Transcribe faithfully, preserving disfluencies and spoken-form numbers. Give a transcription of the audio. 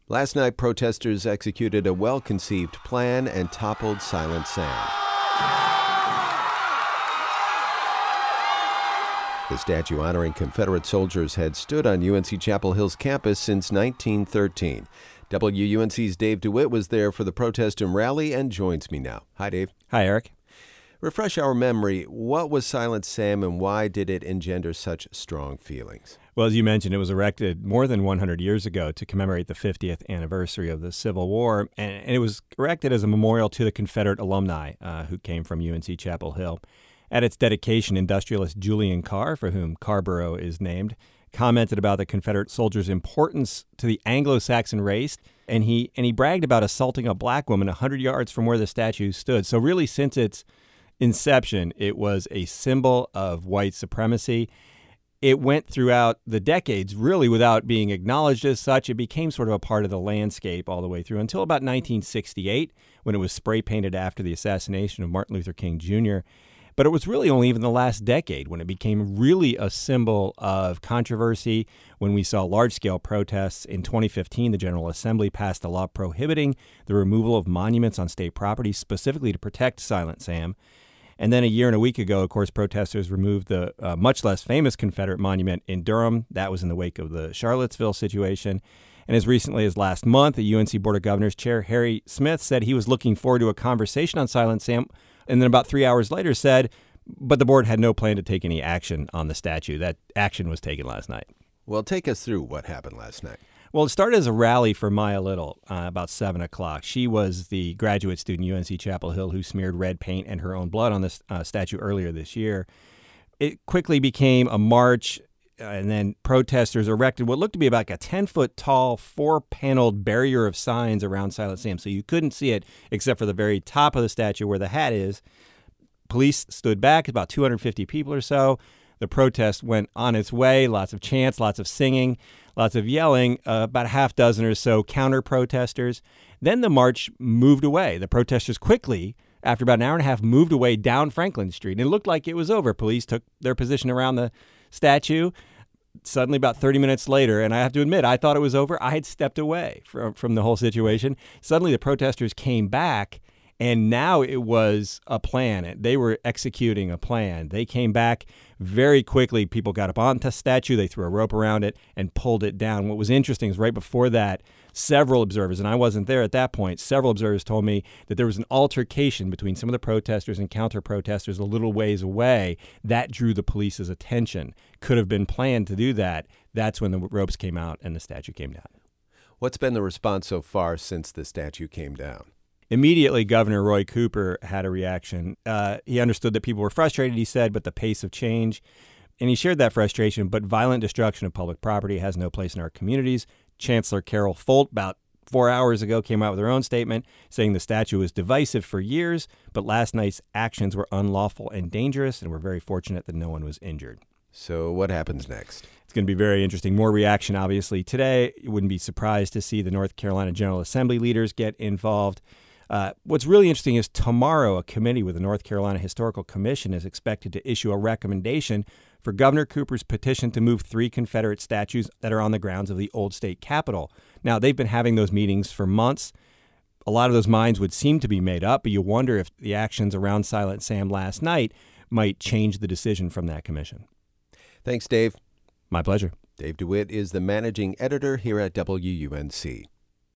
Last night, protesters executed a well-conceived plan and toppled Silent Sam. The statue honoring Confederate soldiers had stood on U N C Chapel Hill's campus since nineteen thirteen. W U N C's Dave DeWitt was there for the protest and rally and joins me now. Hi, Dave. Hi, Eric. Refresh our memory. What was Silent Sam and why did it engender such strong feelings? Well, as you mentioned, it was erected more than one hundred years ago to commemorate the fiftieth anniversary of the Civil War, and it was erected as a memorial to the Confederate alumni uh, who came from U N C Chapel Hill. At its dedication, industrialist Julian Carr, for whom Carrboro is named, commented about the Confederate soldiers' importance to the Anglo-Saxon race, and he and he bragged about assaulting a black woman one hundred yards from where the statue stood. So really, since its inception, it was a symbol of white supremacy. It went throughout the decades, really, without being acknowledged as such. It became sort of a part of the landscape all the way through until about nineteen sixty-eight, when it was spray-painted after the assassination of Martin Luther King Junior But it was really only even the last decade when it became really a symbol of controversy. When we saw large-scale protests in twenty fifteen, the General Assembly passed a law prohibiting the removal of monuments on state property, specifically to protect Silent Sam. And then a year and a week ago, of course, protesters removed the uh, much less famous Confederate monument in Durham. That was in the wake of the Charlottesville situation. And as recently as last month, the U N C Board of Governors Chair Harry Smith said he was looking forward to a conversation on Silent Sam, and then about three hours later said, but the board had no plan to take any action on the statue. That action was taken last night. Well, take us through what happened last night. Well, it started as a rally for Maya Little uh, about seven o'clock. She was the graduate student at U N C Chapel Hill who smeared red paint and her own blood on this uh, statue earlier this year. It quickly became a march, uh, and then protesters erected what looked to be about like a ten-foot tall, four-paneled barrier of signs around Silent Sam, so you couldn't see it except for the very top of the statue where the hat is. Police stood back, about two hundred fifty people or so. The protest went on its way, lots of chants, lots of singing, lots of yelling, uh, about a half dozen or so counter-protesters. Then the march moved away. The protesters quickly, after about an hour and a half, moved away down Franklin Street. And it looked like it was over. Police took their position around the statue. Suddenly, about thirty minutes later, and I have to admit, I thought it was over. I had stepped away from, from the whole situation. Suddenly, the protesters came back, and now it was a plan. They were executing a plan. They came back very quickly. People got up on the statue. They threw a rope around it and pulled it down. What was interesting is right before that, several observers, and I wasn't there at that point, several observers told me that there was an altercation between some of the protesters and counter-protesters a little ways away. That drew the police's attention. Could have been planned to do that. That's when the ropes came out and the statue came down. What's been the response so far since the statue came down? Immediately, Governor Roy Cooper had a reaction. Uh, he understood that people were frustrated, he said, but the pace of change. And he shared that frustration, but violent destruction of public property has no place in our communities. Chancellor Carol Folt, about four hours ago, came out with her own statement saying the statue was divisive for years, but last night's actions were unlawful and dangerous, and we're very fortunate that no one was injured. So what happens next? It's going to be very interesting. More reaction, obviously, today. You wouldn't be surprised to see the North Carolina General Assembly leaders get involved. Uh, what's really interesting is tomorrow a committee with the North Carolina Historical Commission is expected to issue a recommendation for Governor Cooper's petition to move three Confederate statues that are on the grounds of the old state capitol. Now, they've been having those meetings for months. A lot of those minds would seem to be made up, but you wonder if the actions around Silent Sam last night might change the decision from that commission. Thanks, Dave. My pleasure. Dave DeWitt is the managing editor here at W U N C.